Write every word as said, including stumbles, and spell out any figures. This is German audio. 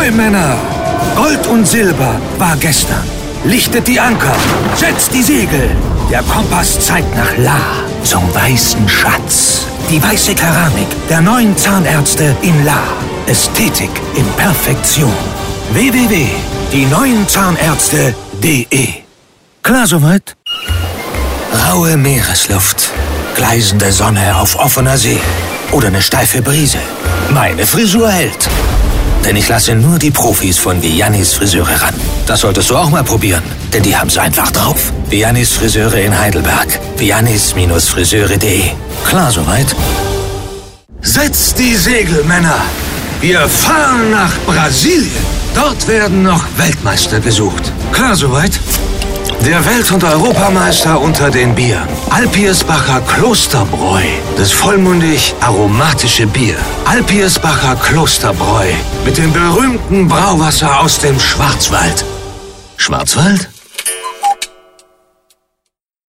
Ahoi, Männer! Gold und Silber war gestern. Lichtet die Anker, setzt die Segel. Der Kompass zeigt nach La, zum weißen Schatz. Die weiße Keramik der neuen Zahnärzte in La. Ästhetik in Perfektion. w w w punkt die neuen Zahnärzte punkt de. Klar soweit? Raue Meeresluft, gleißende Sonne auf offener See oder eine steife Brise. Meine Frisur hält. Denn ich lasse nur die Profis von Viannys Friseure ran. Das solltest du auch mal probieren, denn die haben's einfach drauf. Viannys Friseure in Heidelberg. Viannys Friseure punkt de. Klar soweit? Setzt die Segel, Männer! Wir fahren nach Brasilien. Dort werden noch Weltmeister gesucht. Klar soweit? Der Welt- und Europameister unter den Bieren. Alpirsbacher Klosterbräu. Das vollmundig aromatische Bier. Alpirsbacher Klosterbräu. Mit dem berühmten Brauwasser aus dem Schwarzwald. Schwarzwald?